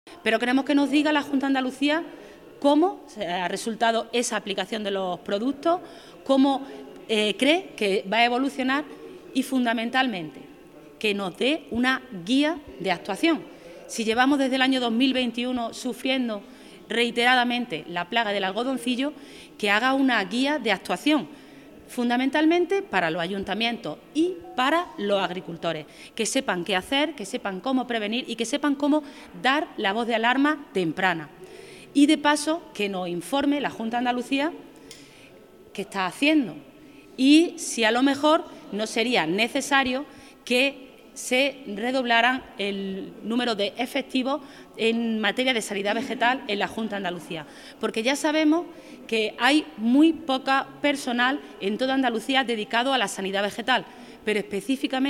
Pero queremos que nos diga la Junta de Andalucía cómo ha resultado esa aplicación de los productos, cómo cree que va a evolucionar y, fundamentalmente, que nos dé una guía de actuación. Si llevamos desde el año 2021 sufriendo reiteradamente la plaga del algodoncillo, que haga una guía de actuación, fundamentalmente para los ayuntamientos y para los agricultores, que sepan qué hacer, que sepan cómo prevenir y que sepan cómo dar la voz de alarma temprana. Y, de paso, que nos informe la Junta de Andalucía qué está haciendo y si a lo mejor no sería necesario que se redoblaran el número de efectivos en materia de sanidad vegetal en la Junta de Andalucía, porque ya sabemos que hay muy poca personal en toda Andalucía dedicado a la sanidad vegetal, pero específicamente